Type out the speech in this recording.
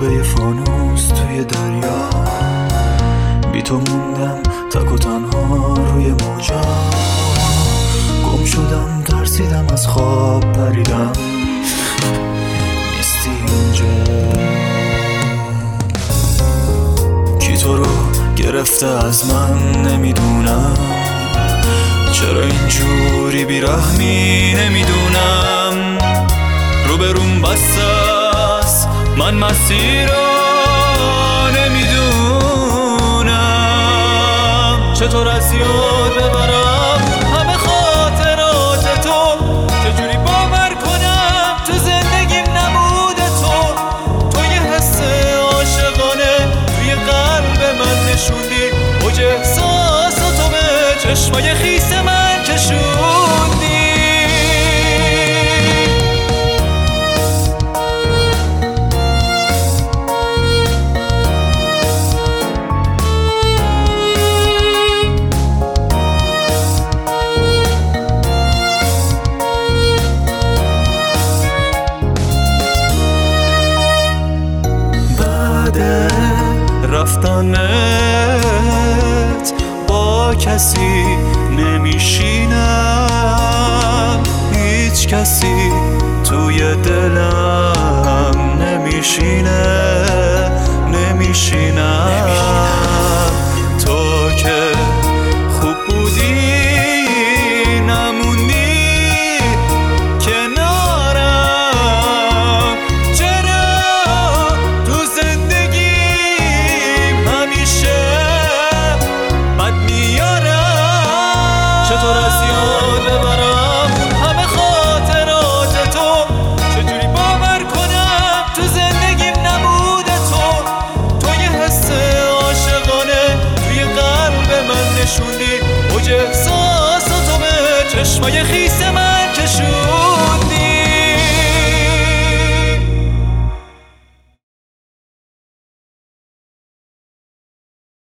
گربه فانوس توی دریا، بی تو موندم تک و تنها روی موجا. گم شدم، ترسیدم از خواب پریدم، نیستی اینجا. کی تو رو گرفته از من نمیدونم، چرا اینجوری بیرحمی نمیدونم. روبروم بسته است، من مسیر رو نمیدونم. چطور از یاد ببرم همه خاطرات تو، چجوری باور کنم تو زندگیم نبود تو یه حس عاشقانه توی قلب من نشوندی، اوج احساساتو به چشمای خیس من کشوندی. رفتنت با کسی نمیشینم، هیچ کسی توی دلم نمیشینم. تو که خوب بودی نموندی کنارم، چرا تو زندگیم همیشه بد میارم؟ چطور از یاد ببرم همه خاطرات تو، چجوری باور کنم تو زندگیم نبود تو یه حس عاشقانه توی قلب من نشوندی، اوج احساساتو به چشمای خیس من